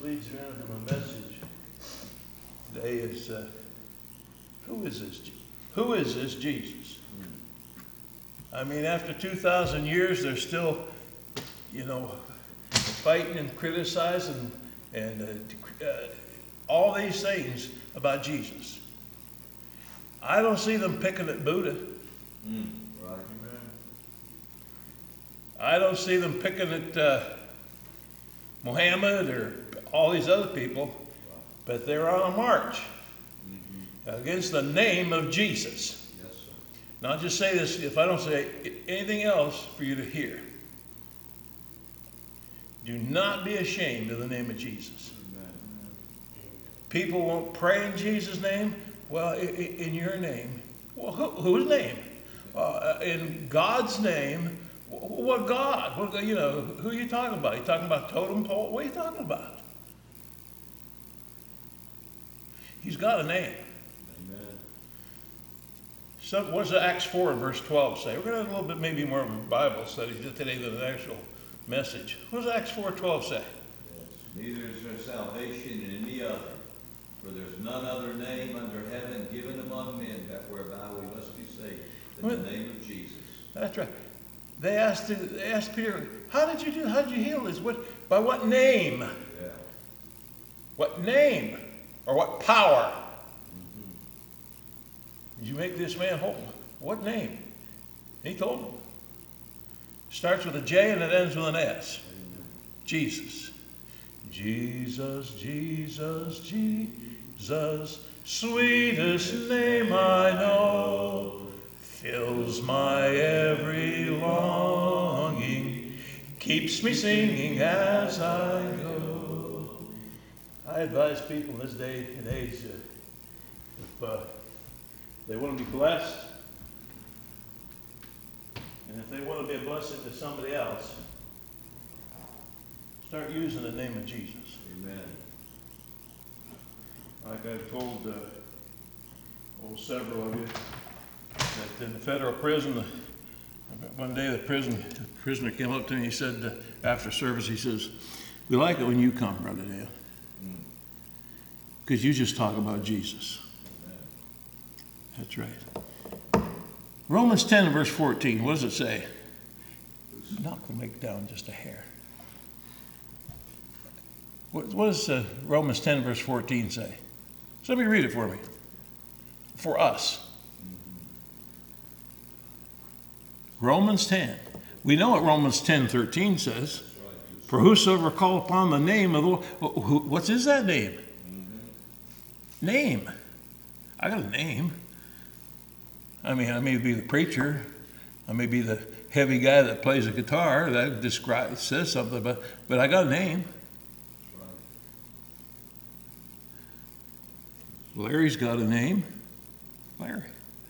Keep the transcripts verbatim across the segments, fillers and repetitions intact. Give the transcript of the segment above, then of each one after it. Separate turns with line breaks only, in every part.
leads me into my message today is, uh, who is this? Who is this Jesus? I mean, after two thousand years, they're still, you know, fighting and criticizing and uh, uh, all these things about Jesus. I don't see them picking at Buddha.
Mm, right. Amen.
I don't see them picking at uh, Muhammad or all these other people, but they're on a march mm-hmm. against the name of Jesus.
Yes, sir.
Now, I'll just say this, if I don't say anything else for you to hear. Do not be ashamed of the name of Jesus.
Amen.
People won't pray in Jesus' name. Well, in your name. Well, whose name? Uh, in God's name. What God? What, you know, who are you talking about? Are you talking about totem pole? What are you talking about? He's got a name.
Amen.
So what does Acts four and verse twelve say? We're going to have a little bit maybe more of a Bible study today than an actual message. What does Acts four twelve say?
Yes. Neither is there salvation in any other, for there's none other name under heaven given among men that whereby we must be saved in the name of Jesus.
That's right. They asked, they asked Peter, how did you do? How did you heal this? What, by what name?
Yeah.
What name? Or what power?
Mm-hmm.
Did you make this man whole? What name? He told them. Starts with a J and it ends with an S.
Amen.
Jesus. Jesus, Jesus, Jesus, sweetest name I know, fills my every longing, keeps me singing as I go. I advise people in this day and age that if uh, they want to be blessed, and if they want to be a blessing to somebody else, start using the name of Jesus.
Amen.
Like I've told uh, oh, several of you, that in the federal prison, one day the prison the prisoner came up to me, he said, uh, after service, he says, we like it when you come, Brother Dale, because mm. you just talk about Jesus.
Amen.
That's right. Romans ten, verse fourteen, what does it say? Knock the mic down just a hair. What, what does uh, Romans ten, verse fourteen say? Somebody read it for me. For us. Mm-hmm. Romans ten. We know what Romans ten, thirteen says. Right. For whosoever call upon the name of the Lord. What is that name? Mm-hmm. Name. I got a name. I mean, I may be the preacher. I may be the heavy guy that plays the guitar. That describes, says something, but, but I got a name. Larry's got a name. Larry.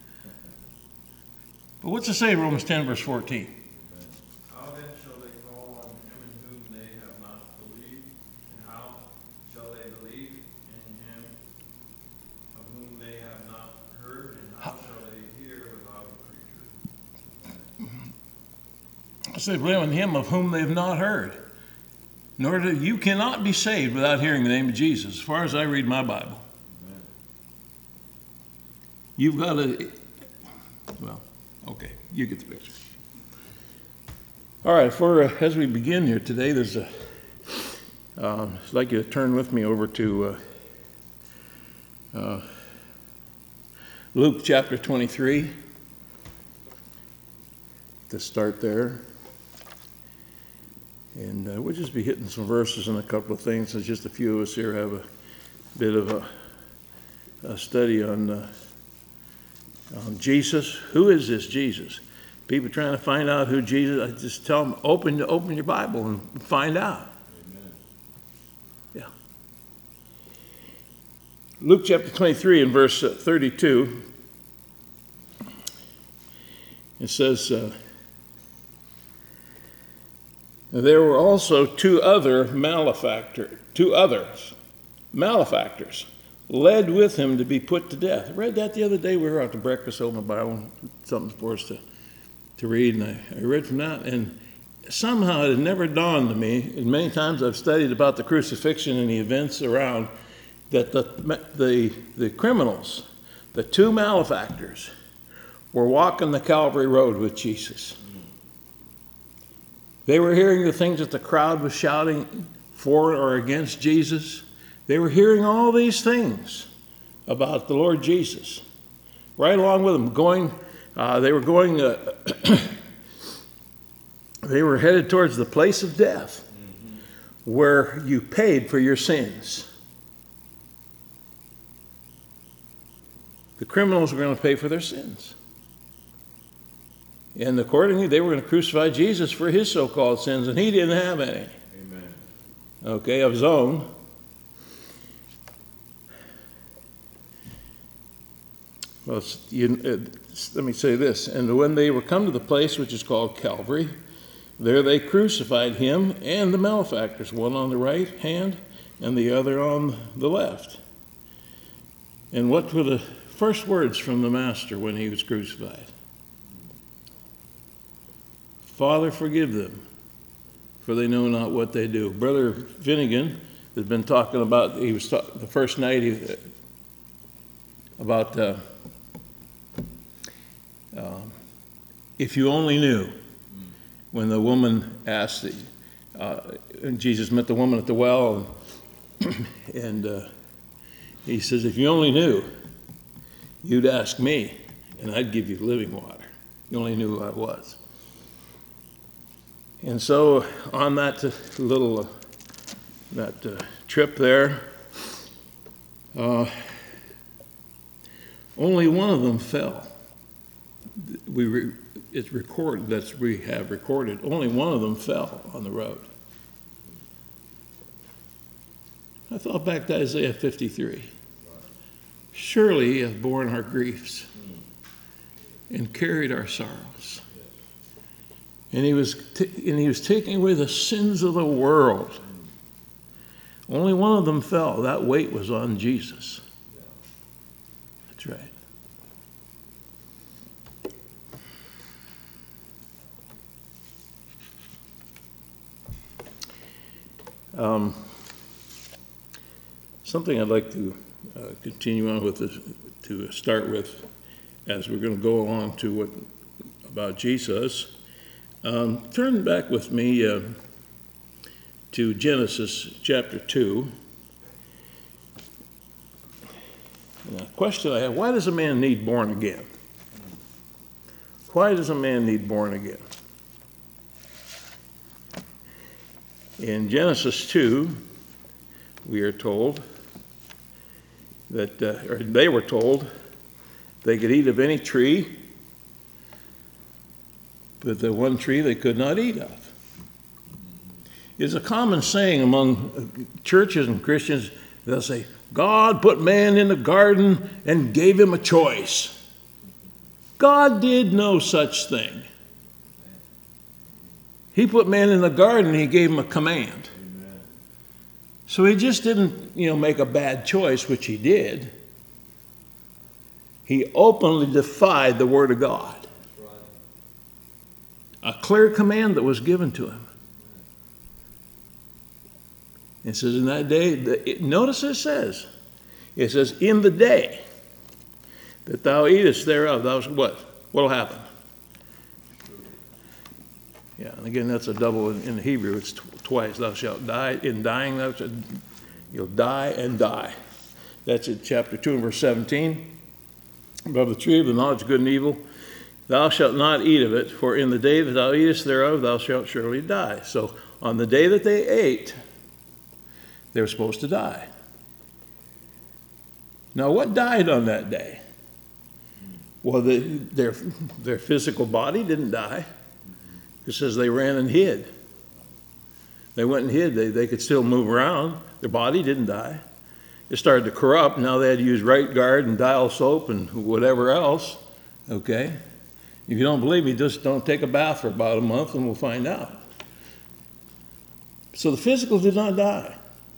But what's it say in Romans ten, verse fourteen?
How then shall they call on him in whom they have not believed? And how shall they believe in him of whom they have not heard? And how, how shall they hear without a preacher?
I said, believe in him of whom they have not heard. Nor do you cannot be saved without hearing the name of Jesus, as far as I read my Bible. You've got to, well, okay, you get the picture. All right, for uh, as we begin here today, there's a, um, I'd like you to turn with me over to uh, uh, Luke chapter twenty-three, to start there. And uh, we'll just be hitting some verses and a couple of things. There's just a few of us here have a bit of a, a study on uh, Um, Jesus. Who is this Jesus? People trying to find out who Jesus. I just tell them, open open your Bible and find out.
Amen.
Yeah. Luke chapter twenty-three and verse uh, thirty-two. It says, uh, there were also two other malefactors, two others, malefactors, led with him to be put to death. I read that the other day. We were out to breakfast, opened my Bible, something for us to, to read, and I, I read from that. And somehow it had never dawned to me, and many times I've studied about the crucifixion and the events around, that the, the, the criminals, the two malefactors, were walking the Calvary Road with Jesus. They were hearing the things that the crowd was shouting for or against Jesus. They were hearing all these things about the Lord Jesus. Right along with them, going, uh, they were going, uh, they were headed towards the place of death, mm-hmm. where you paid for your sins. The criminals were going to pay for their sins. And accordingly, they were going to crucify Jesus for his so-called sins, and he didn't have any.
Amen.
Okay, of his own. Well, you, uh, let me say this. And when they were come to the place which is called Calvary, there they crucified him and the malefactors, one on the right hand and the other on the left. And what were the first words from the Master when he was crucified? Father, forgive them, for they know not what they do. Brother Finnegan has been talking about, he was talk, the first night he, about uh, uh, if you only knew, when the woman asked, uh, and Jesus met the woman at the well, and, and uh, he says, if you only knew, you'd ask me, and I'd give you living water. You only knew who I was. And so on that little uh, that uh, trip there, uh, only one of them fell. We re it's recorded, that's we have recorded. Only one of them fell on the road. I thought back to Isaiah fifty-three. Surely he hath borne our griefs and carried our sorrows. And he was t and he was taking away the sins of the world. Only one of them fell. That weight was on Jesus. That's right. Um, something I'd like to uh, continue on with this, to start with, as we're going to go along to what about Jesus. Um, turn back with me uh, to Genesis chapter two. And the question I have, why does a man need born again? Why does a man need born again? In Genesis two, we are told that, uh, or they were told, they could eat of any tree, but the one tree they could not eat of. It's a common saying among churches and Christians. They'll say, God put man in the garden and gave him a choice. God did no such thing. He put man in the garden, he gave him a command. Amen. So he just didn't, you know, make a bad choice, which he did. He openly defied the word of God. A clear command that was given to him. It says in that day, it, notice it says, it says, in the day that thou eatest thereof, thou what? What'll happen? Yeah, and again, that's a double in, in Hebrew. It's tw twice. Thou shalt die. In dying, thou shalt, you'll die and die. That's in chapter two and verse seventeen. Above the tree of the knowledge of good and evil, thou shalt not eat of it, for in the day that thou eatest thereof, thou shalt surely die. So on the day that they ate, they were supposed to die. Now, what died on that day? Well, the, their, their physical body didn't die. It says they ran and hid. They went and hid. They, they could still move around. Their body didn't die. It started to corrupt. Now they had to use Right Guard and Dial soap and whatever else. Okay? If you don't believe me, just don't take a bath for about a month and we'll find out. So the physical did not die.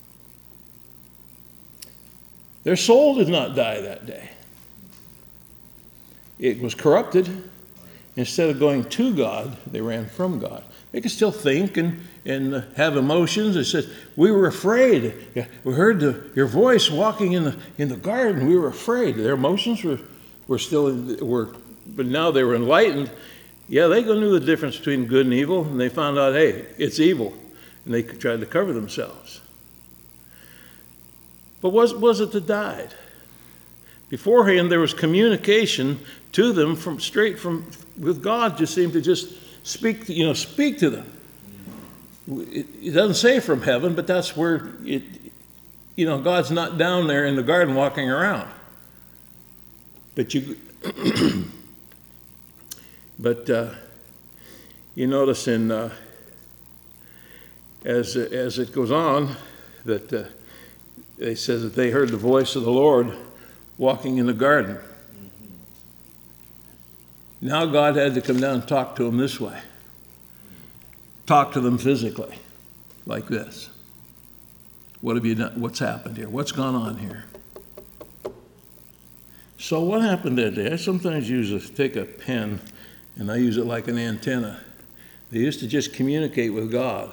Their soul did not die that day. It was corrupted, instead of going to God, they ran from God. They could still think and, and uh, have emotions. It says, we were afraid. Yeah, we heard the, your voice walking in the, in the garden. We were afraid. Their emotions were, were still, in, were, but now they were enlightened. Yeah, they knew the difference between good and evil, and they found out, hey, it's evil. And they tried to cover themselves. But was, was it that died? Beforehand, there was communication to them from straight from with God. Just seemed to just speak, you know, speak to them. It, it doesn't say from heaven, but that's where it, you know, God's not down there in the garden walking around. But you, but uh, you notice in uh, as as it goes on that uh, it says that they heard the voice of the Lord walking in the garden. Now God had to come down and talk to them this way. Talk to them physically, like this. What have you done? What's happened here? What's gone on here? So what happened that day? I sometimes use a, take a pen and I use it like an antenna. They used to just communicate with God.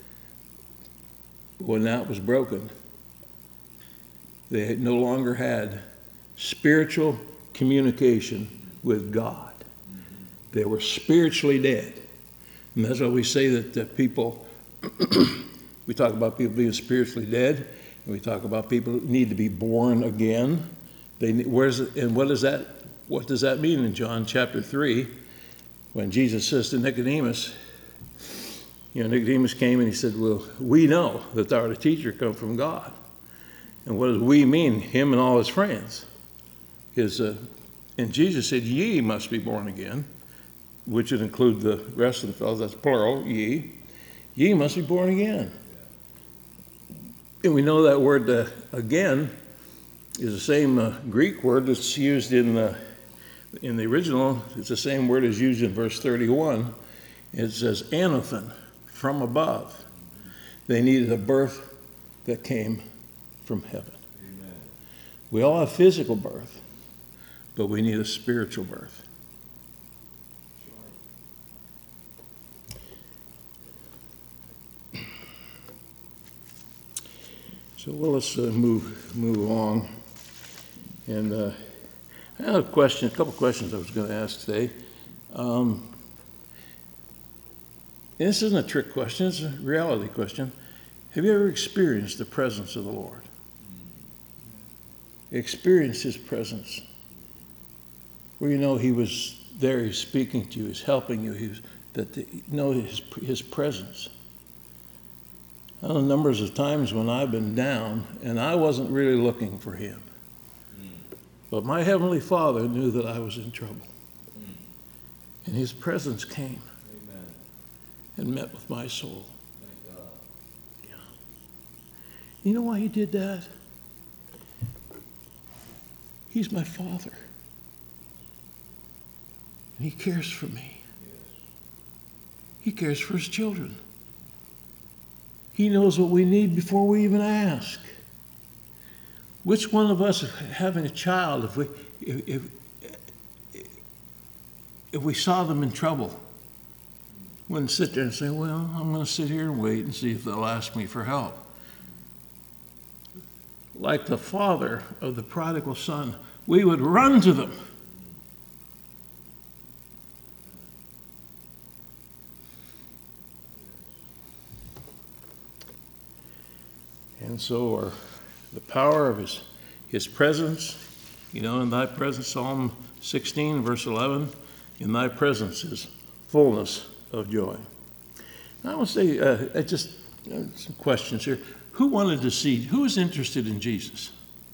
When that was broken, they no longer had spiritual communication with God. They were spiritually dead. And that's why we say that uh, people, we talk about people being spiritually dead, and we talk about people who need to be born again. They, where's it, and what does that, what does that mean in John chapter three, when Jesus says to Nicodemus, you know, Nicodemus came and he said, well, we know that thou art a teacher come from God. And what does we mean? Him and all his friends. His, uh, and Jesus said, ye must be born again, which would include the rest of the fellows. That's plural, ye. Ye must be born again. And we know that word uh, again is the same uh, Greek word that's used in the, in the original. It's the same word as used in verse thirty-one. It says anothen, from above. They needed a birth that came from heaven. Amen. We all have physical birth, but we need a spiritual birth. So well, let's uh, move move along. And uh, I have a question, a couple questions I was going to ask today. Um, this isn't a trick question; it's a reality question. Have you ever experienced the presence of the Lord? Experienced His presence, where you know He was there, He's speaking to you, He's helping you, He's that the, you know His His presence. I know numbers of times when I've been down and I wasn't really looking for Him. Mm. But my Heavenly Father knew that I was in trouble. Mm. And His presence came. Amen. And met with my soul. Thank God. Yeah. You know why He did that? He's my Father. And He cares for me. Yes. He cares for His children. He knows what we need before we even ask. Which one of us, having a child, if we if if, if we saw them in trouble, wouldn't sit there and say, well, I'm going to sit here and wait and see if they'll ask me for help. Like the father of the prodigal son, we would run to them. And so are the power of his, his presence, you know, in thy presence, Psalm sixteen, verse eleven, in thy presence is fullness of joy. Now, I want to say, uh, I just, uh, some questions here. Who wanted to see, who was interested in Jesus?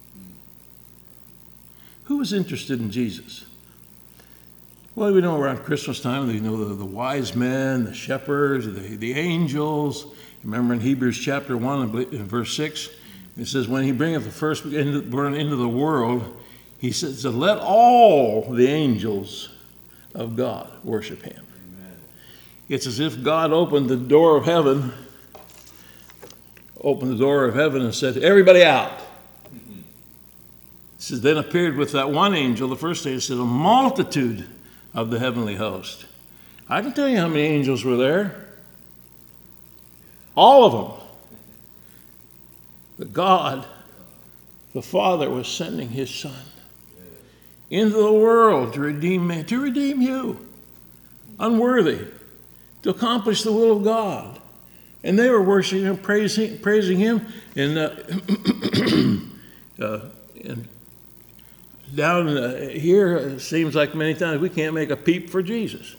Who was interested in Jesus? Well, we know around Christmas time, we know the, the wise men, the shepherds, the, the angels. Remember in Hebrews chapter one and verse six, it says, when he bringeth the firstborn into the world, he says, let all the angels of God worship him. Amen. It's as if God opened the door of heaven, opened the door of heaven and said, everybody out. Mm-hmm. It says, then appeared with that one angel, the first day, it said, a multitude of the heavenly host. I can tell you how many angels were there. All of them. But God, the Father, was sending his Son into the world to redeem man, to redeem you, unworthy, to accomplish the will of God. And they were worshiping and praising, praising him. And, uh, uh, and down uh, here, it seems like many times we can't make a peep for Jesus.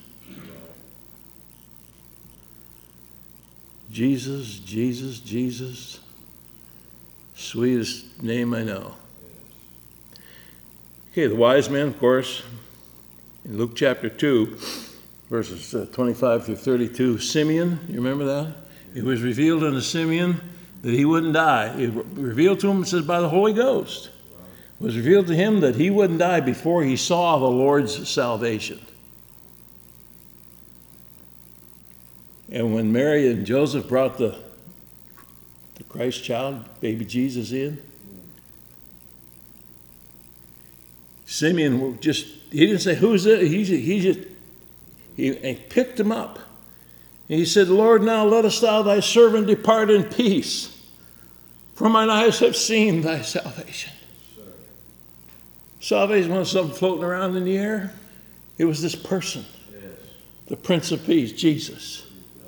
Jesus, Jesus, Jesus. Sweetest name I know. Okay, the wise men, of course, in Luke chapter two, verses uh, twenty-five through thirty-two, Simeon, you remember that? It was revealed unto Simeon that he wouldn't die. It was revealed to him, it says, by the Holy Ghost. It was revealed to him that he wouldn't die before he saw the Lord's salvation. And when Mary and Joseph brought the, the Christ child, baby Jesus, in, Simeon just, he didn't say, who's it? He, he just, he, he picked him up. And he said, Lord, now lettest thou thy servant depart in peace, for mine eyes have seen thy salvation. Sure. Salvation wasn't something floating around in the air. It was this person, yes, the Prince of Peace, Jesus.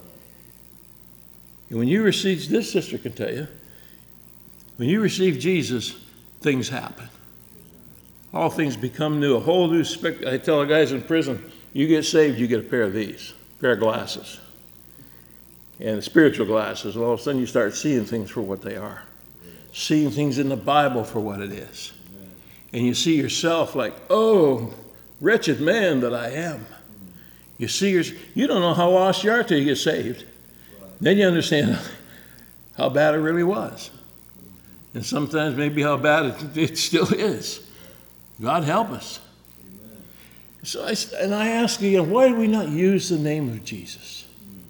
And when you receive, this sister can tell you, when you receive Jesus, things happen. All things become new, a whole new spec. I tell the guys in prison, you get saved, you get a pair of these, a pair of glasses. And spiritual glasses, and all of a sudden you start seeing things for what they are. Seeing things in the Bible for what it is. And you see yourself like, oh, wretched man that I am. You see, your, you don't know how lost you are till you get saved. Then you understand how bad it really was. And sometimes maybe how bad it, it still is. God help us. Amen. So I, and I ask again, why do we not use the name of Jesus?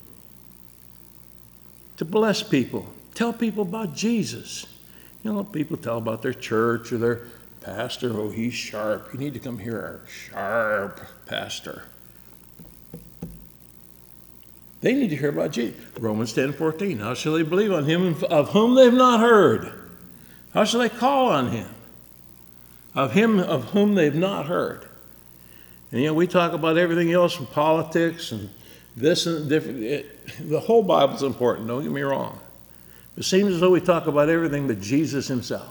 To bless people. Tell people about Jesus. You know, people tell about their church or their pastor. Oh, he's sharp. You need to come hear our sharp pastor. They need to hear about Jesus. Romans ten fourteen. How shall they believe on him of whom they've not heard? How shall they call on him? Of him of whom they've not heard. And you know, we talk about everything else from politics and this and different. It, the whole Bible's important, don't get me wrong. It seems as though we talk about everything but Jesus himself.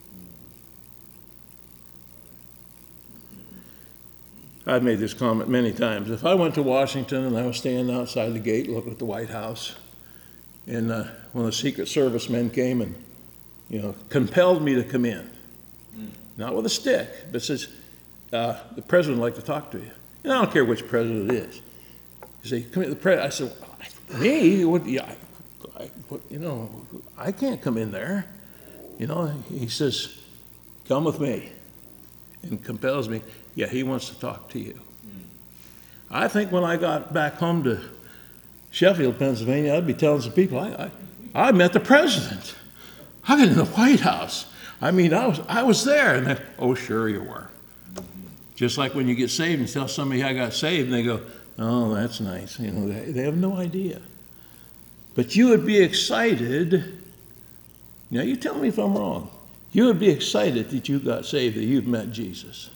I've made this comment many times. If I went to Washington and I was standing outside the gate looking at the White House, and uh, one of the Secret Service men came and, you know, compelled me to come in, mm. not with a stick, but says, uh, the president would like to talk to you. And I don't care which president it is. He said, come here, the president. I said, me? What, yeah, I, I, what, you know, I can't come in there. You know, he says, come with me, and compels me. Yeah, he wants to talk to you. Mm. I think when I got back home to Sheffield, Pennsylvania, I'd be telling some people, I, I, I met the president. I got in the White House. I mean, I was, I was there. And they, oh, sure you were. Mm-hmm. Just like when you get saved and tell somebody I got saved, and they go, oh, that's nice. You know, they, they have no idea. But you would be excited. Now, you tell me if I'm wrong. You would be excited that you got saved, that you'd met Jesus.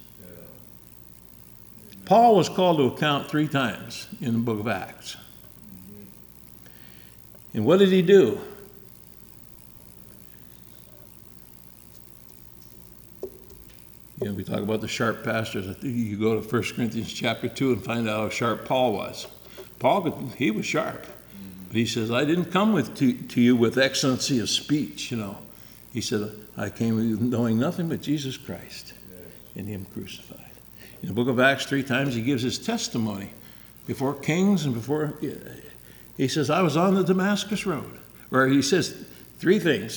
Paul was called to account three times in the book of Acts. And what did he do? You know, we talk about the sharp pastors. I think you go to First Corinthians chapter two and find out how sharp Paul was. Paul, could, he was sharp. But he says, I didn't come with to, to you with excellency of speech, you know. He said, I came knowing nothing but Jesus Christ and him crucified. In the book of Acts, three times he gives his testimony before kings and before, he says, I was on the Damascus road. Or he says three things.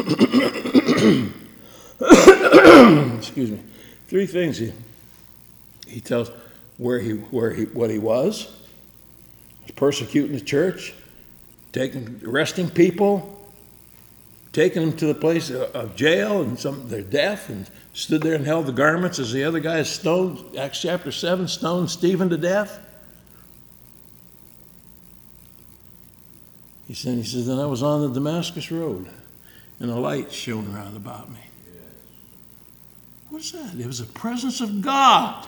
Excuse me. Three things he, he tells where he, where he, what he was, persecuting the church, taking, arresting people, taken them to the place of, of jail, and some they're deaf, and stood there and held the garments as the other guys stoned, Acts chapter seven, stoned Stephen to death. He said, he says, then I was on the Damascus road, and a light shone around about me. What's that? It was the presence of God.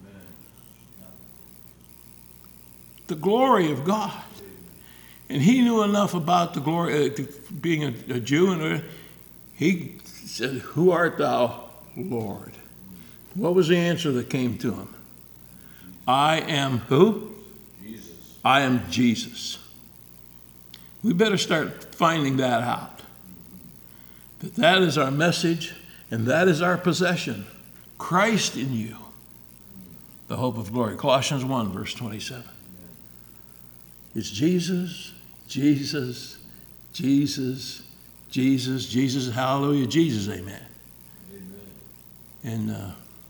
The glory of God. And he knew enough about the glory, uh, being a, a Jew, and uh, he said, who art thou, Lord? What was the answer that came to him? I am who?
Jesus.
I am Jesus. We better start finding that out. That that is our message, and that is our possession. Christ in you, the hope of glory. Colossians one, verse twenty-seven. It's Jesus, Jesus, Jesus, Jesus, Jesus, hallelujah, Jesus, amen. Amen. And uh,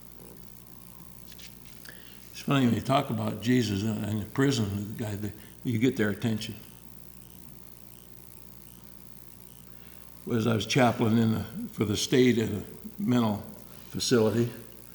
it's funny when you talk about Jesus in the prison, the guy, the, you get their attention. Was I was chaplain in the, for the state at a mental facility.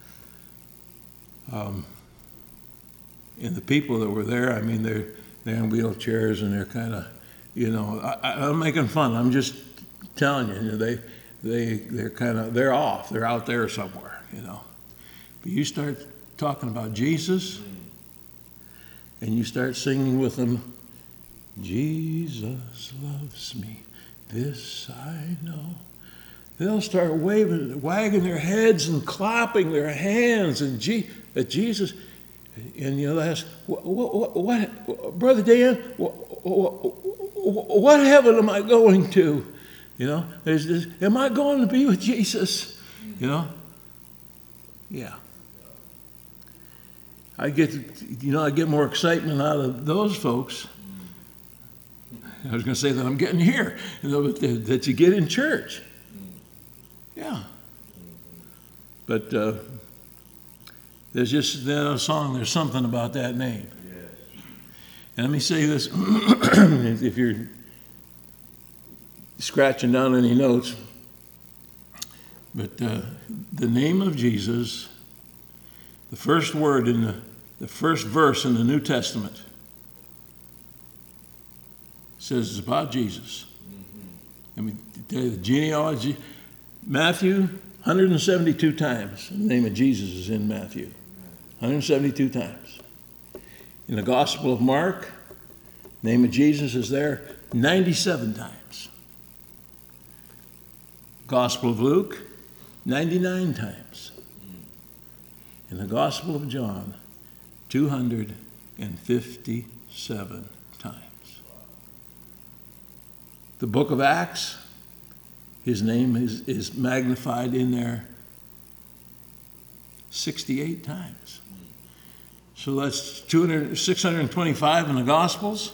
Um, and the people that were there, I mean, they're, they're in wheelchairs and they're kind of, you know, I, I'm making fun. I'm just telling you, you know, they, they, they're kind of, they're off. They're out there somewhere, you know. But you start talking about Jesus and you start singing with them, Jesus loves me. This I know. They'll start waving, wagging their heads and clapping their hands and G, at Jesus. And you know, they ask, what, what, what, Brother Dan, what, what, what heaven am I going to? You know, there's this, am I going to be with Jesus? You know? Yeah. I get, you know, I get more excitement out of those folks. I was going to say that I'm getting here, you know, that, that you get in church. Yeah. But uh, there's just that a song, there's something about that name. Yes. And let me say this, if you're scratching down any notes, but uh, the name of Jesus, the first word in the, the first verse in the New Testament, says it's about Jesus. Mm-hmm. Let me tell you the genealogy. Matthew, one hundred seventy-two times the name of Jesus is in Matthew. one hundred seventy-two times. In the Gospel of Mark, the name of Jesus is there ninety-seven times. Gospel of Luke, ninety-nine times. In the Gospel of John, two hundred fifty-seven times. The book of Acts, his name is, is magnified in there sixty-eight times. So that's two hundred, six hundred twenty-five in the Gospels,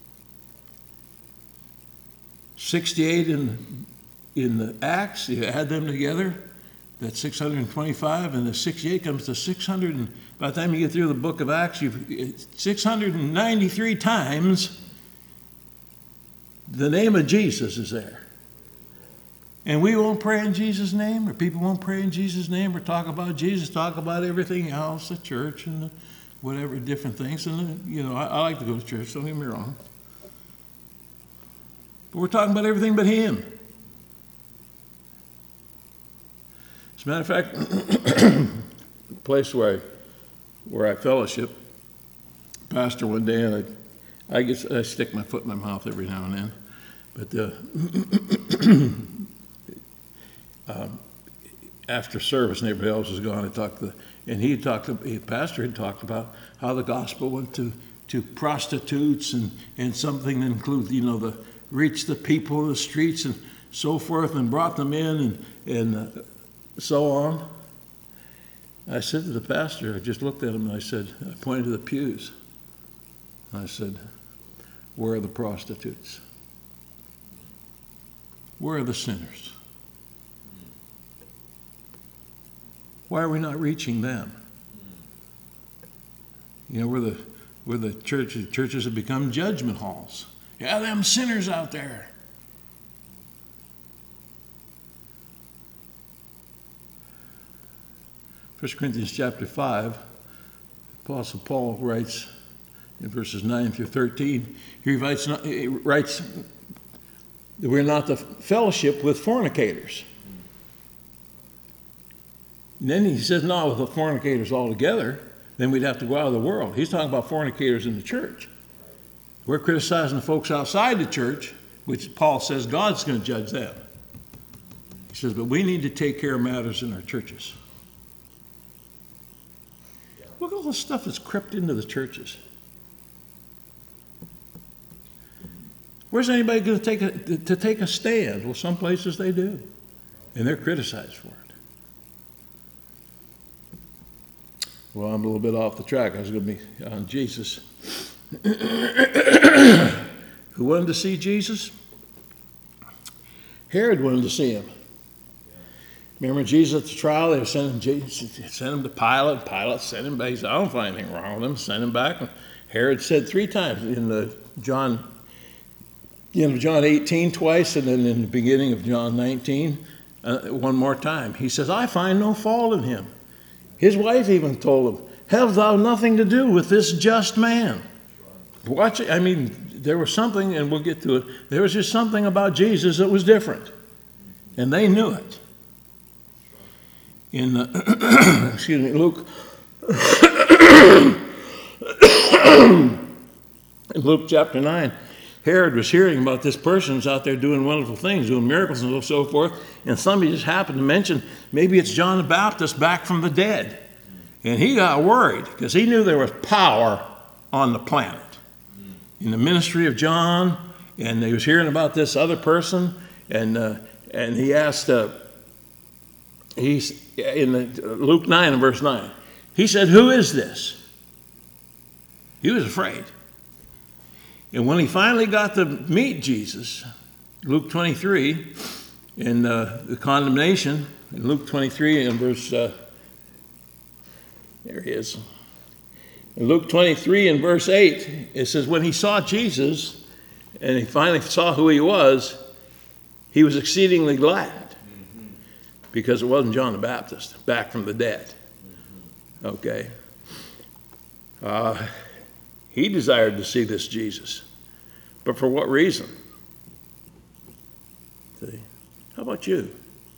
sixty-eight in, in the Acts. You add them together, that's six hundred twenty-five, and the sixty-eight comes to six hundred. And by the time you get through the book of Acts, you've six hundred ninety-three times the name of Jesus is there. And we won't pray in Jesus' name, or people won't pray in Jesus' name, or talk about Jesus, talk about everything else, the church and the whatever, different things. And, the, you know, I, I like to go to church, don't get me wrong. But we're talking about everything but him. As a matter of fact, the place where I, where I fellowship, pastor one day, and I I guess I stick my foot in my mouth every now and then, but uh, um, after service and everybody else was gone, I talked to, and he talked, the pastor had talked about how the gospel went to, to prostitutes and, and something that includes, you know, the reach the people in the streets and so forth, and brought them in and, and uh, so on. I said to the pastor, I just looked at him and I said, I pointed to the pews. I said, where are the prostitutes? Where are the sinners? Why are we not reaching them? You know, where the where the churches churches have become judgment halls. Yeah, them sinners out there. First Corinthians chapter five, Apostle Paul writes in verses nine through thirteen, he writes, he writes that we're not to fellowship with fornicators. And then he says, not with the fornicators altogether, then we'd have to go out of the world. He's talking about fornicators in the church. We're criticizing the folks outside the church, which Paul says God's going to judge them. He says, but we need to take care of matters in our churches. Look at all the stuff that's crept into the churches. Where's anybody going to take a, to take a stand? Well, some places they do, and they're criticized for it. Well, I'm a little bit off the track. I was going to be on Jesus. Who wanted to see Jesus? Herod wanted to see him. Remember Jesus at the trial? They were sending Jesus, sent him to Pilate. Pilate sent him back. He said, I don't find anything wrong with him. Send him back. And Herod said three times in the John, you know, John eighteen twice, and then in the beginning of John nineteen, uh, one more time. He says, I find no fault in him. His wife even told him, have thou nothing to do with this just man. Watch it. I mean, there was something, and we'll get to it, there was just something about Jesus that was different. And they knew it. In, uh, excuse me, Luke, in Luke chapter nine, Herod was hearing about this person's out there doing wonderful things, doing miracles and so forth, and somebody just happened to mention, maybe it's John the Baptist back from the dead. And he got worried, because he knew there was power on the planet. In the ministry of John, and he was hearing about this other person, and uh, and he asked, uh, he's in the, Luke nine and verse nine, he said, who is this? He was afraid. And when he finally got to meet Jesus, Luke twenty-three, in uh, the condemnation, in Luke twenty-three and verse, uh, there he is. In Luke twenty-three and verse eight, it says, when he saw Jesus, and he finally saw who he was, he was exceedingly glad, mm-hmm. because it wasn't John the Baptist, back from the dead. Mm-hmm. Okay. Uh, he desired to see this Jesus. But for what reason? See? How about you?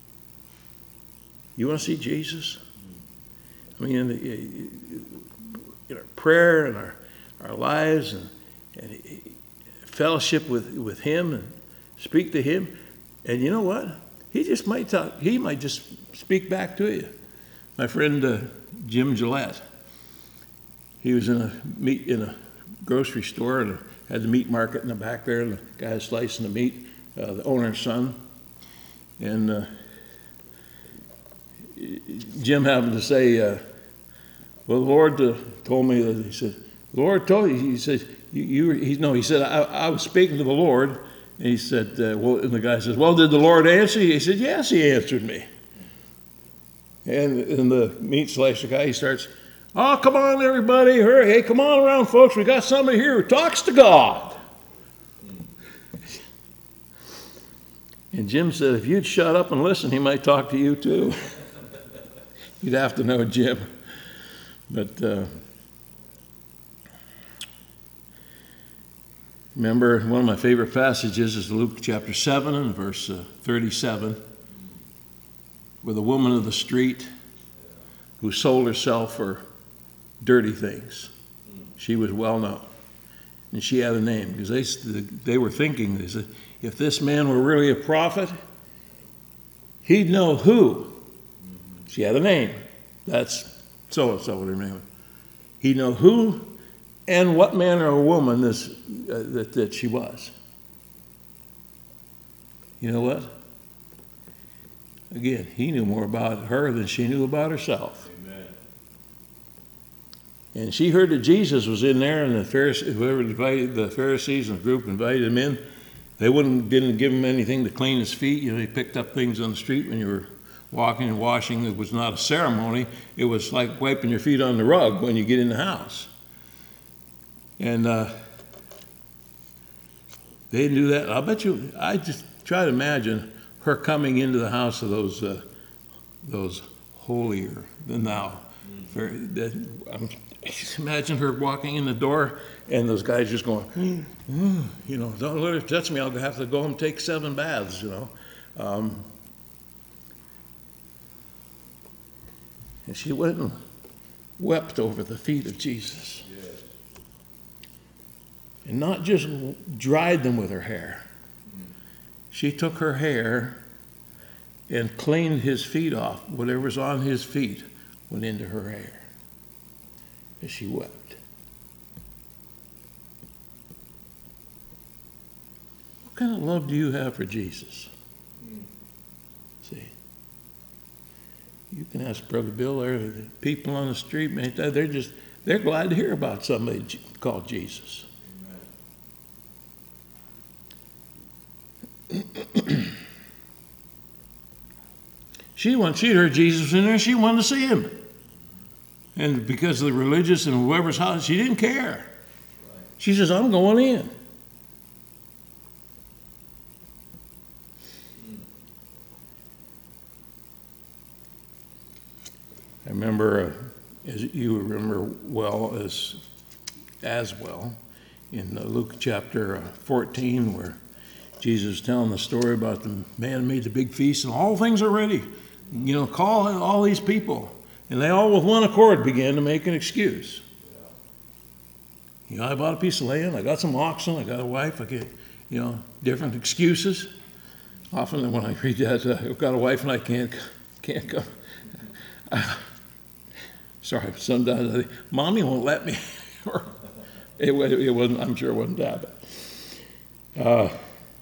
You want to see Jesus? I mean, in the, in our prayer and our, our lives and, and fellowship with, with him and speak to him. And you know what? He just might talk, he might just speak back to you. My friend uh, Jim Gillette, he was in a meat in a grocery store and had the meat market in the back there, and the guy was slicing the meat, uh, the owner's son. And uh, Jim happened to say, uh, well, the Lord uh, told me that, he said, the Lord told you, he said, you, you he, no, he said, I, I was speaking to the Lord, and he said, uh, well, and the guy says, well, did the Lord answer you? He said, yes, he answered me. And, and the meat slicer guy, he starts, oh, come on, everybody, hurry, hey, come on around, folks, we got somebody here who talks to God. And Jim said, if you'd shut up and listen, he might talk to you too. You'd have to know Jim. But uh, remember, one of my favorite passages is Luke chapter seven and verse uh, thirty-seven, where the woman of the street who sold herself for dirty things, she was well known. And she had a name, because they, they were thinking, they said, if this man were really a prophet, he'd know who. She had a name. That's so-and-so, what her name was. He'd know who and what man or woman this, uh, that, that she was. You know what? Again, he knew more about her than she knew about herself.
Amen.
And she heard that Jesus was in there, and the Pharisees, whoever invited the Pharisees and the group invited him in. They wouldn't didn't give him anything to clean his feet. You know, he picked up things on the street when you were walking and washing. It was not a ceremony. It was like wiping your feet on the rug when you get in the house. And uh, they knew that. I bet you. I just try to imagine her coming into the house of those uh, those holier than thou. Very, that, um, imagine her walking in the door and those guys just going, mm, mm, you know, don't let her touch me. I'll have to go home and take seven baths, you know. Um, and she went and wept over the feet of Jesus.
Yes.
And not just dried them with her hair. She took her hair and cleaned his feet off. Whatever's on his feet went into her hair as she wept. What kind of love do you have for Jesus?
Mm.
See, you can ask Brother Bill or the people on the street, man, they're just, they're glad to hear about somebody called Jesus. She wanted, she heard Jesus in there, she wanted to see him. And because of the religious and whoever's house, she didn't care. She says, I'm going in. I remember, uh, as you remember well, as, as well, in uh, Luke chapter uh, fourteen, where Jesus is telling the story about the man who made the big feast, and all things are ready. You know, call all these people. And they all with one accord began to make an excuse. You know, I bought a piece of land, I got some oxen, I got a wife, I get, you know, different excuses. Often when I read that, uh, I've got a wife and I can't, can't come. Uh, sorry, sometimes I think, Mommy won't let me. Or it, it wasn't, I'm sure it wasn't that, but. Uh,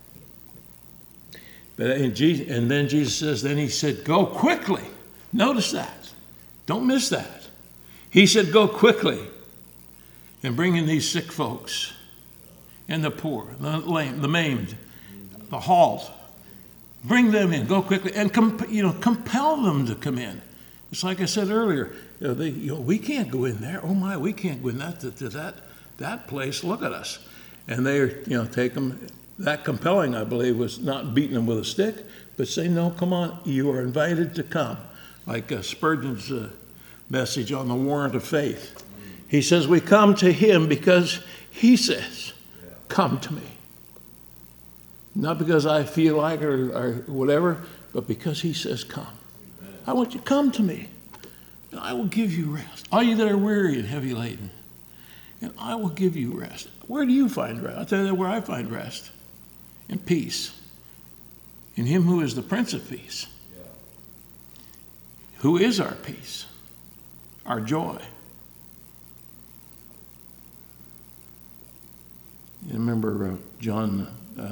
But and, Jesus, and then Jesus says, then he said, go quickly. Notice that. Don't miss that. He said, go quickly and bring in these sick folks and the poor, the lame, the maimed, the halt. Bring them in. Go quickly and comp- you know, compel them to come in. It's like I said earlier. You know, they, you know, we can't go in there. Oh my, we can't go in that to, to that that place. Look at us. And they, you know, take them. That compelling, I believe, was not beating them with a stick, but saying, no, come on, you are invited to come. Like uh, Spurgeon's uh, message on the warrant of faith. He says, we come to him because he says, come to me. Not because I feel like it or, or whatever, but because he says, come. I want you to come to me, and I will give you rest. All you that are weary and heavy laden, and I will give you rest. Where do you find rest? I'll tell you where I find rest. And peace in him who is the Prince of Peace, yeah. Who is our peace, our joy. You remember uh, John uh,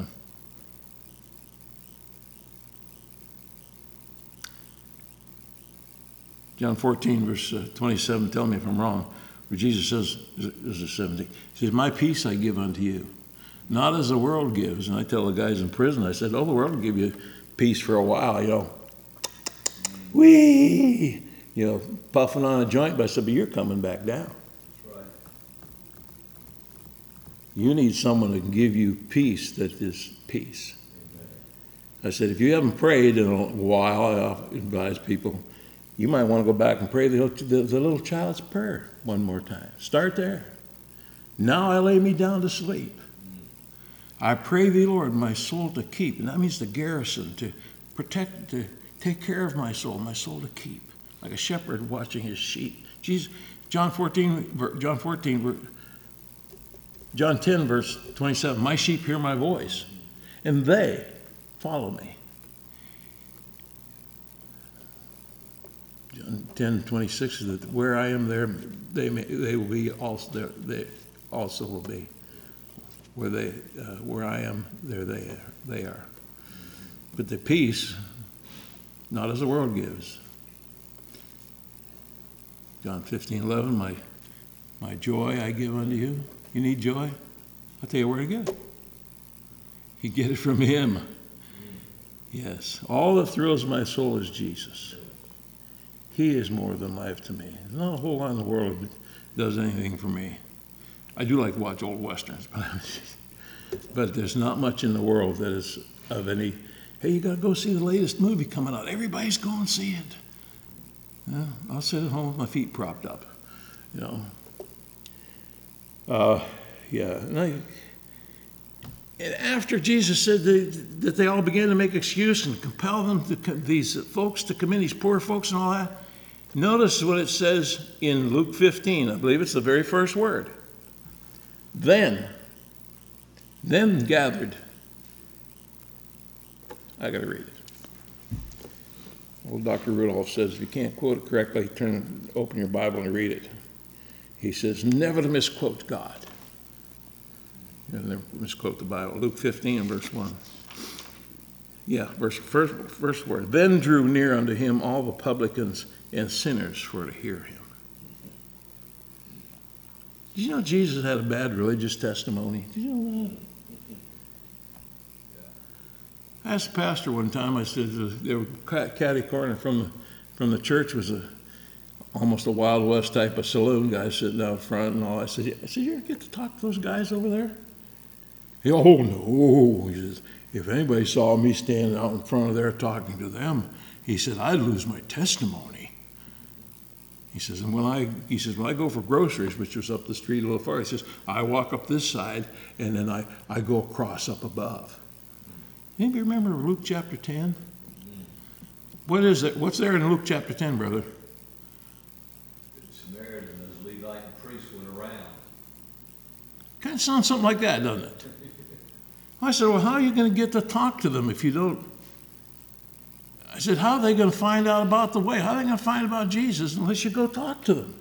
John fourteen verse uh, twenty-seven, tell me if I'm wrong, where Jesus says, this is seventeen, he says, my peace I give unto you. Not as the world gives. And I tell the guys in prison, I said, oh, the world will give you peace for a while, you know. Whee! You know, puffing on a joint, but I said, but you're coming back down.
That's right.
You need someone that can give you peace that is peace. Amen. I said, if you haven't prayed in a while, I advise people, you might want to go back and pray the, the, the little child's prayer one more time. Start there. Now I lay me down to sleep. I pray thee, Lord, my soul to keep. And that means the garrison, to protect, to take care of my soul, my soul to keep. Like a shepherd watching his sheep. Jesus, John fourteen, John fourteen, John ten, verse twenty-seven, my sheep hear my voice, and they follow me. John ten, twenty-six is that where I am there, they may, they will be also there, they also will be. Where they, uh, where I am, there they are. They are. But the peace, not as the world gives. John fifteen, eleven, my, my joy I give unto you. You need joy? I'll tell you where to get it. You get it from him. Yes. All that thrills my soul is Jesus. He is more than life to me. There's not a whole lot in the world that does anything for me. I do like to watch old westerns, but, but there's not much in the world that is of any, hey, you got to go see the latest movie coming out. Everybody's going to see it. Yeah, I'll sit at home with my feet propped up, you know. Uh, yeah, and, I, and after Jesus said they, that they all began to make excuse and compel them, to, these folks to come in, these poor folks and all that, notice what it says in Luke fifteen. I believe it's the very first word. Then, then gathered. I got to read it. Old Doctor Rudolph says, if you can't quote it correctly, turn, open your Bible and read it. He says, never to misquote God. You know, never misquote the Bible. Luke fifteen, verse one. Yeah, verse first, first word. Then drew near unto him all the publicans and sinners for to hear him. Did you know Jesus had a bad religious testimony? Did you know that? I asked the pastor one time, I said, there were catty corner from the, from the church was a, almost a Wild West type of saloon, guys sitting out front and all. I said, I said, you ever get to talk to those guys over there? He, oh, no. He says, if anybody saw me standing out in front of there talking to them, he said, I'd lose my testimony. He says, and when I, he says, when I go for groceries, which was up the street a little far, he says, I walk up this side and then I, I go across up above. Anybody remember Luke chapter ten? What is it? What's there in Luke chapter ten, brother?
The Samaritan as Levite and priest went around.
Kind of sounds something like that, doesn't it? I said, well, how are you going to get to talk to them if you don't? I said, how are they going to find out about the way? How are they going to find out about Jesus unless you go talk to them?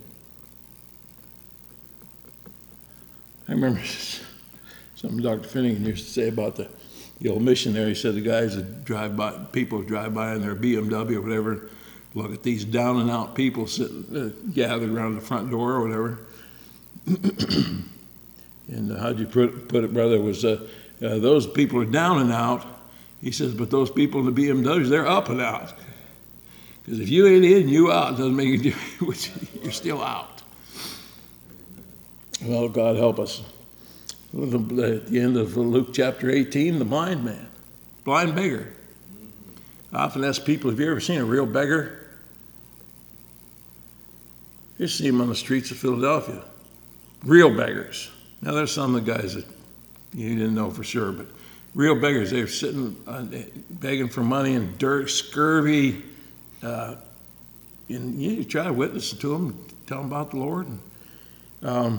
I remember something Doctor Finnegan used to say about the The old missionary. He said the guys that drive by, people drive by in their B M W or whatever, look at these down and out people sitting, uh, gathered around the front door or whatever. And uh, how'd you put, put it, brother, was uh, uh, those people are down and out. He says, but those people in the B M Ws, they're up and out. Because if you ain't in and you out, it doesn't make any difference. You're still out. Well, God help us. At the end of Luke chapter eighteen, the blind man, blind beggar. I often ask people, have you ever seen a real beggar? You see them on the streets of Philadelphia. Real beggars. Now, there's some of the guys that you didn't know for sure, but real beggars, they were sitting uh, begging for money in dirt, scurvy. Uh, and you try to witness to them, tell them about the Lord. And, um,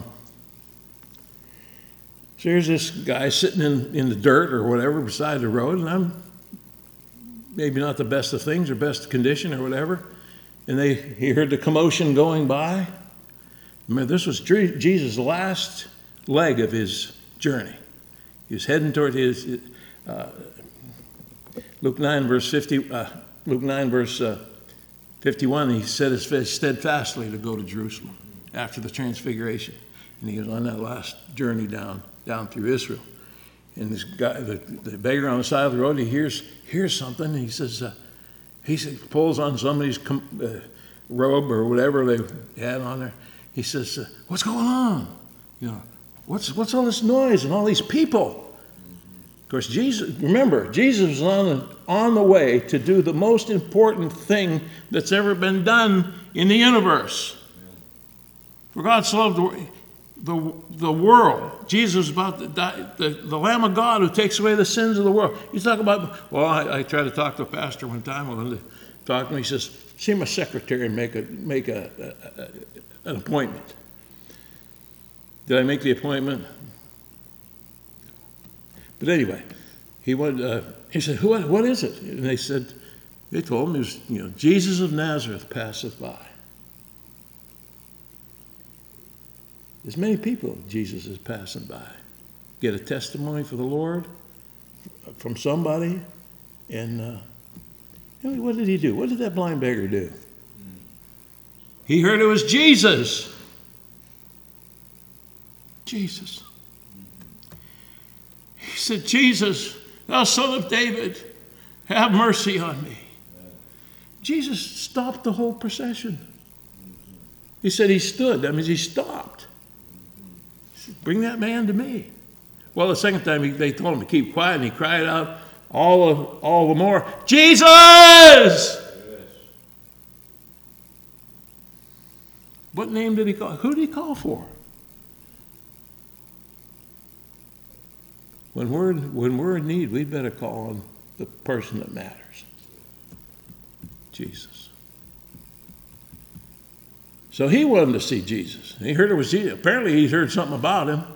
So here's this guy sitting in, in the dirt or whatever beside the road, and I'm maybe not the best of things or best condition or whatever. And they he heard the commotion going by. Remember, this was Jesus' last leg of his journey. He was heading toward his uh, Luke nine verse fifty. Uh, Luke nine verse uh, fifty-one. He set his face steadfastly to go to Jerusalem after the Transfiguration, and he was on that last journey down. down through Israel. And this guy, the, the beggar on the side of the road, he hears hears something, and he says, uh, he says, pulls on somebody's com- uh, robe or whatever they had on there. He says, uh, what's going on? You know, what's what's all this noise and all these people? Of course, Jesus, remember, Jesus was on the, on the way to do the most important thing that's ever been done in the universe. For God so loved the world. The, the world. Jesus is about the, the, the Lamb of God who takes away the sins of the world. You talk about, well, I, I tried to talk to a pastor one time. I wanted to talk to him. He says, see my secretary and make, a, make a, a, a, an appointment. Did I make the appointment? But anyway, he went, uh, he said, what, what is it? And they said, they told him, it was, you know, Jesus of Nazareth passeth by. There's many people Jesus is passing by. Get a testimony for the Lord from somebody. And uh, what did he do? What did that blind beggar do? He heard it was Jesus. Jesus. He said, Jesus, thou son of David, have mercy on me. Jesus stopped the whole procession. He said he stood. That means he stopped. Bring that man to me. Well, the second time he, they told him to keep quiet, and he cried out all, of, all the more, Jesus! Yes. What name did he call? Who did he call for? When we're, when we're in need, we better call on the person that matters. Jesus. So he wanted to see Jesus. He heard it was Jesus. Apparently he heard something about him.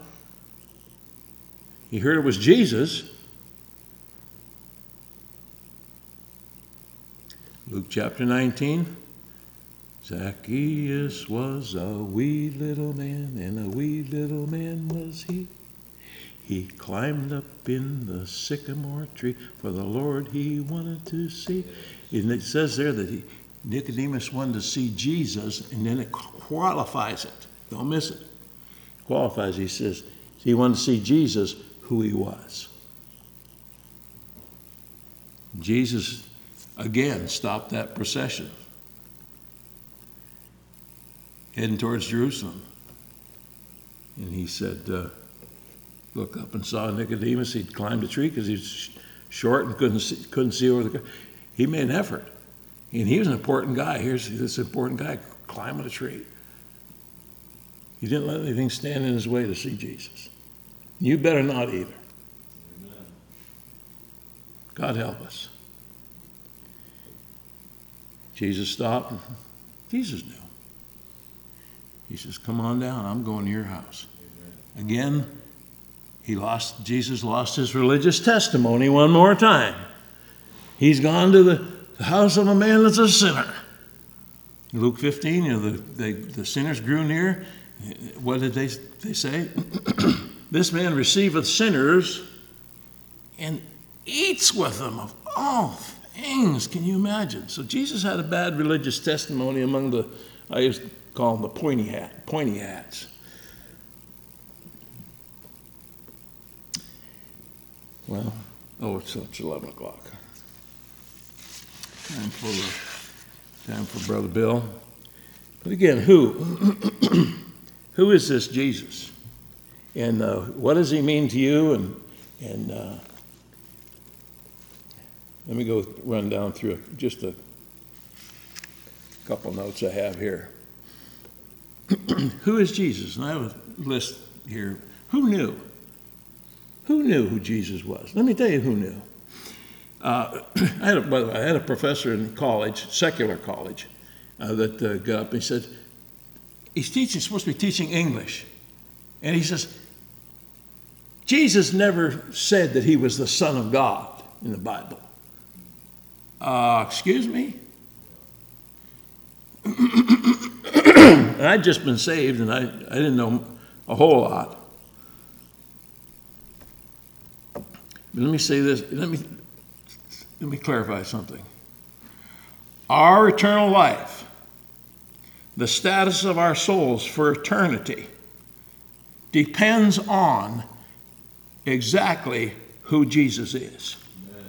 He heard it was Jesus. Luke chapter nineteen. Zacchaeus was a wee little man, and a wee little man was he. He climbed up in the sycamore tree, for the Lord he wanted to see. And it says there that he, Nicodemus wanted to see Jesus, and then it qualifies it. Don't miss it. It qualifies. He says he wanted to see Jesus, who he was. Jesus, again, stopped that procession, heading towards Jerusalem. And he said, uh, look up and saw Nicodemus. He'd climbed a tree because he was short and couldn't see, couldn't see over the... He made an effort. And he was an important guy. Here's this important guy climbing a tree. He didn't let anything stand in his way to see Jesus. You better not either. Amen. God help us. Jesus stopped. Jesus knew. He says, come on down. I'm going to your house. Amen. Again, he lost, Jesus lost his religious testimony one more time. He's gone to the house of a man that's a sinner. Luke fifteen, you know, the, they, the sinners grew near. What did they, they say? This man receiveth sinners and eats with them of all things. Can you imagine? So Jesus had a bad religious testimony among the, I used to call them the pointy hat, pointy hats. Well, oh, it's, it's eleven o'clock. Time for, time for Brother Bill. But again, who? Who is this Jesus? And uh, what does he mean to you? And, and uh, let me go run down through just a couple notes I have here. Who is Jesus? And I have a list here. Who knew? Who knew who Jesus was? Let me tell you who knew. Uh, I, had a, by the way, I had a professor in college, secular college, uh, that uh, got up and he said, he's teaching, supposed to be teaching English. And he says, Jesus never said that he was the Son of God in the Bible. Uh, excuse me? And I'd just been saved, and I, I didn't know a whole lot. But let me say this, let me, let me clarify something. Our eternal life, the status of our souls for eternity, depends on exactly who Jesus is. Amen.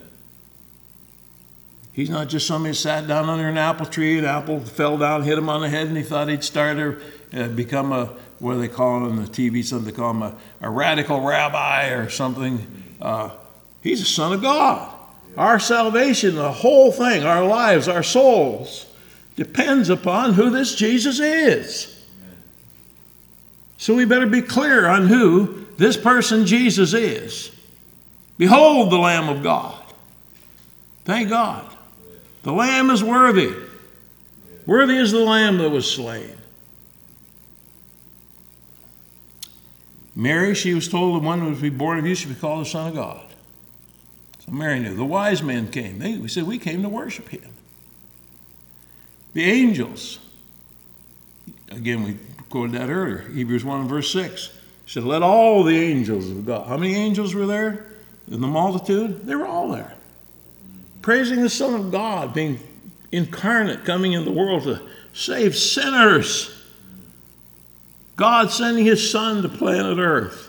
He's not just somebody who sat down under an apple tree, an apple fell down, hit him on the head, and he thought he'd start to uh, become a, what do they call him on the T V, something they call him a, a radical rabbi or something. Uh, he's a son of God. Yeah. Our salvation, the whole thing, our lives, our souls, depends upon who this Jesus is. Amen. So we better be clear on who this person Jesus is. Behold the Lamb of God. Thank God. The Lamb is worthy. Worthy is the Lamb that was slain. Mary, she was told the one who was to be born of you should be called the Son of God. So Mary knew. The wise men came. They we said, we came to worship him. The angels. Again, we quoted that earlier. Hebrews one verse six. He said, let all the angels of God. How many angels were there in the multitude? They were all there. Praising the Son of God, being incarnate, coming in the world to save sinners. God sending his Son to planet Earth.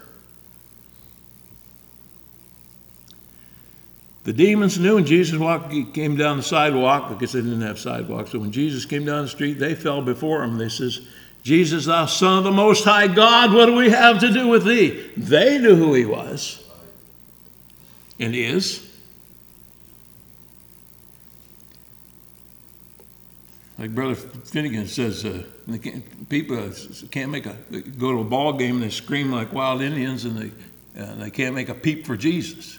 The demons knew when Jesus walked, he came down the sidewalk, because they didn't have sidewalks, so when Jesus came down the street, they fell before him. They says, Jesus, thou Son of the Most High God, what do we have to do with thee? They knew who he was and is. Like Brother Finnegan says, uh, they can't, people uh, can't make a go to a ball game and they scream like wild Indians, and they uh, they can't make a peep for Jesus.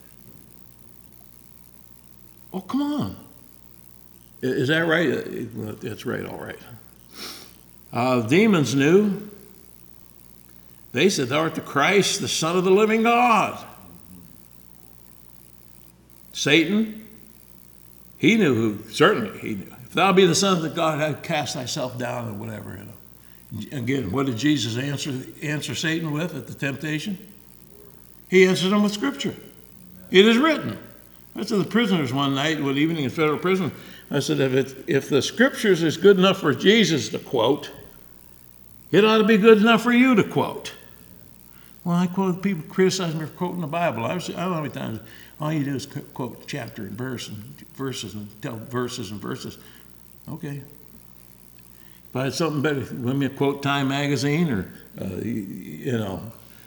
Oh, come on! Is that right? Uh, well, that's right. All right. Uh, demons knew. They said, "Thou art the Christ, the Son of the living God." Satan, he knew who. Certainly, he knew. If thou be the Son of God, I'd cast thyself down, or whatever. You know. Again, what did Jesus answer answer Satan with at the temptation? He answered him with Scripture. It is written. I said to the prisoners one night, one evening in federal prison, I said, if, it, if the Scriptures is good enough for Jesus to quote, it ought to be good enough for you to quote. Well, I quote, people criticize me for quoting the Bible. I, was, I don't know how many times, all you do is quote chapter and verse and verses and tell verses and verses. Okay. If I had something better, let me quote Time Magazine or, uh, you, you know.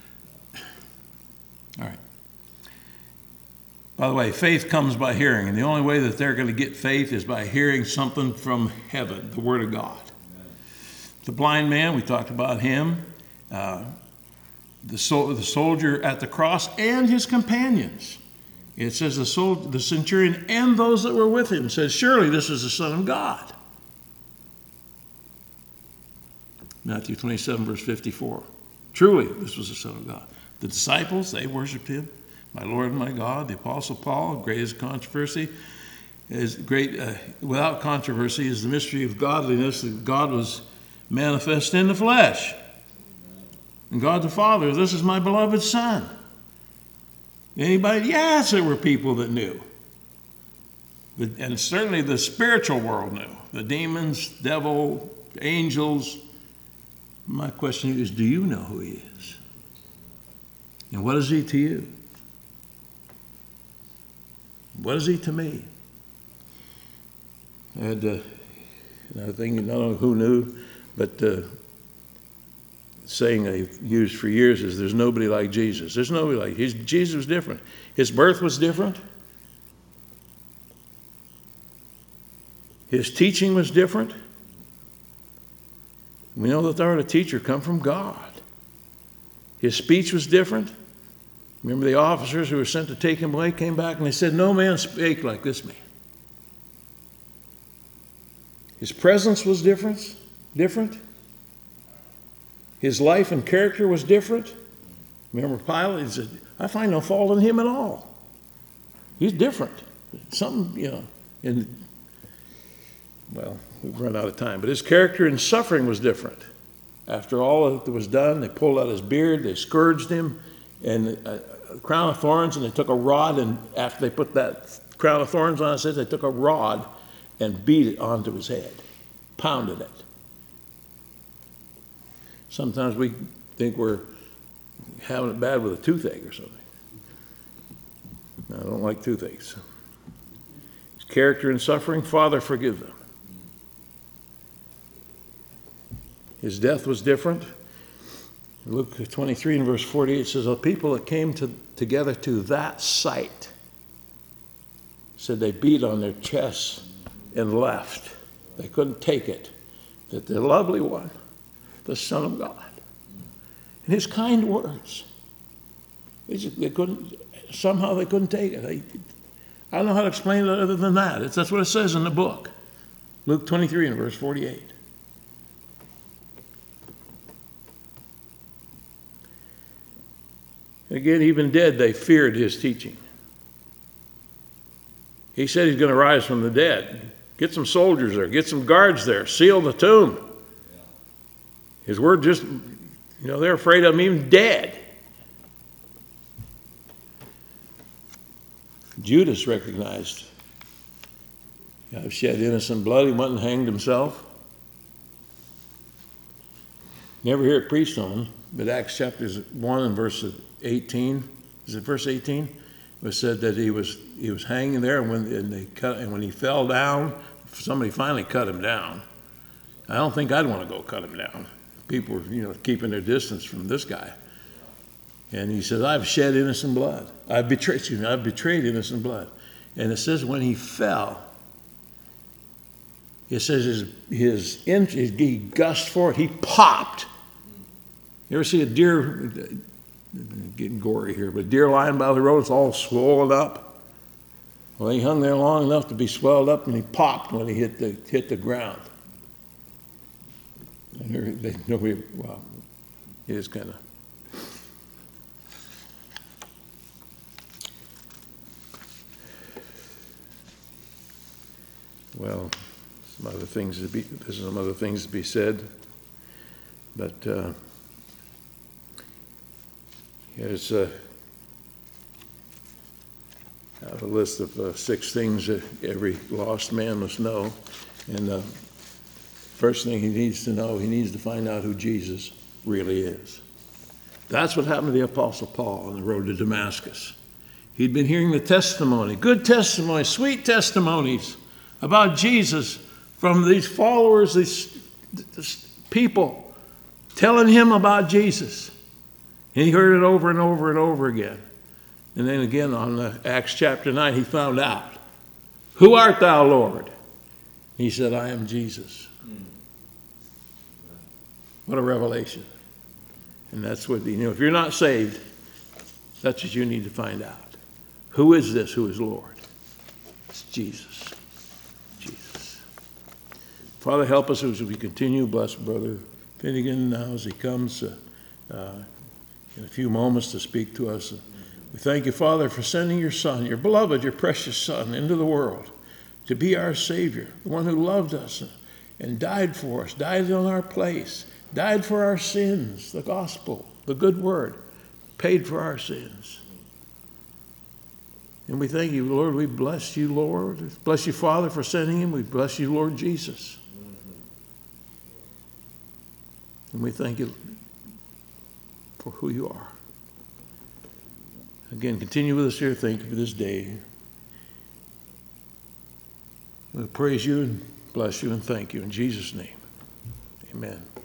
All right. By the way, faith comes by hearing, and the only way that they're going to get faith is by hearing something from heaven, the Word of God. The blind man, we talked about him, uh, the, sol- the soldier at the cross, and his companions. It says the, sol- the centurion and those that were with him says, surely this is the Son of God. Matthew twenty-seven, verse fifty-four. Truly, this was the Son of God. The disciples, they worshiped him. My Lord and my God. The Apostle Paul, greatest controversy, is great, uh, without controversy, is the mystery of godliness, that God was manifest in the flesh. And God the Father, this is my beloved Son. Anybody? Yes, there were people that knew. But, and certainly the spiritual world knew. The demons, devil, angels. My question is, do you know who he is? And what is he to you? What is he to me? I had uh, another thing, I don't know who knew, but uh, saying I've used for years is there's nobody like Jesus. There's nobody like his, Jesus was different. His birth was different. His teaching was different. We know that thou art a teacher come from God. His speech was different. Remember the officers who were sent to take him away came back and they said, no man spake like this man. His presence was different, different. His life and character was different. Remember Pilate said, I find no fault in him at all. He's different. Something, you know, and well, we've run out of time, but his character and suffering was different. After all that was done, they pulled out his beard, they scourged him, and a, a crown of thorns, and they took a rod, and after they put that crown of thorns on his head, they took a rod and beat it onto his head, pounded it. Sometimes we think we're having it bad with a toothache or something. I don't like toothaches. His character and suffering, Father, forgive them. His death was different. Luke twenty-three and verse forty-eight says, the people that came to, together to that sight said they beat on their chests and left. They couldn't take it. That the lovely one, the Son of God, and his kind words, they, just, they couldn't, somehow they couldn't take it. They, I don't know how to explain it other than that. It's, that's what it says in the book. Luke twenty-three and verse forty-eight. Again, even dead, they feared his teaching. He said he's going to rise from the dead. Get some soldiers there. Get some guards there. Seal the tomb. His word just, you know, they're afraid of him even dead. Judas recognized, I've shed innocent blood. He went and hanged himself. Never hear it preached on, but Acts chapter one and verse eighteen, is it verse eighteen? It was said that he was he was hanging there, and when and they cut and when he fell down, somebody finally cut him down. I don't think I'd want to go cut him down. People were, you know, keeping their distance from this guy. And he says, I've shed innocent blood. I've betrayed, excuse me, I've betrayed innocent blood. And it says when he fell, it says his, his inch, he gushed for it, he popped. You ever see a deer, getting gory here, but a deer lying by the road, it's all swollen up. Well, he hung there long enough to be swelled up, and he popped when he hit the, hit the ground. And they know he, well, it is kind of. Well, some other things to be, there's some other things to be said, but uh, here's uh, I have a list of uh, six things that every lost man must know. And the uh, first thing he needs to know, he needs to find out who Jesus really is. That's what happened to the Apostle Paul on the road to Damascus. He'd been hearing the testimony, good testimony, sweet testimonies about Jesus from these followers, these, these people telling him about Jesus. And he heard it over and over and over again. And then again on the Acts chapter nine, he found out, who art thou, Lord? He said, I am Jesus. What a revelation. And that's what, you know, if you're not saved, that's what you need to find out. Who is this who is Lord? It's Jesus. Jesus. Father, help us as we continue. Bless Brother Finnegan now as he comes uh, uh, in a few moments to speak to us. We thank you, Father, for sending your Son, your beloved, your precious Son, into the world to be our Savior, the one who loved us and died for us, died in our place, died for our sins, the gospel, the good word, paid for our sins. And we thank you, Lord. We bless you, Lord. Bless you, Father, for sending him. We bless you, Lord Jesus. And we thank you for who you are. Again, continue with us here. Thank you for this day. We praise you and bless you and thank you in Jesus' name. Amen.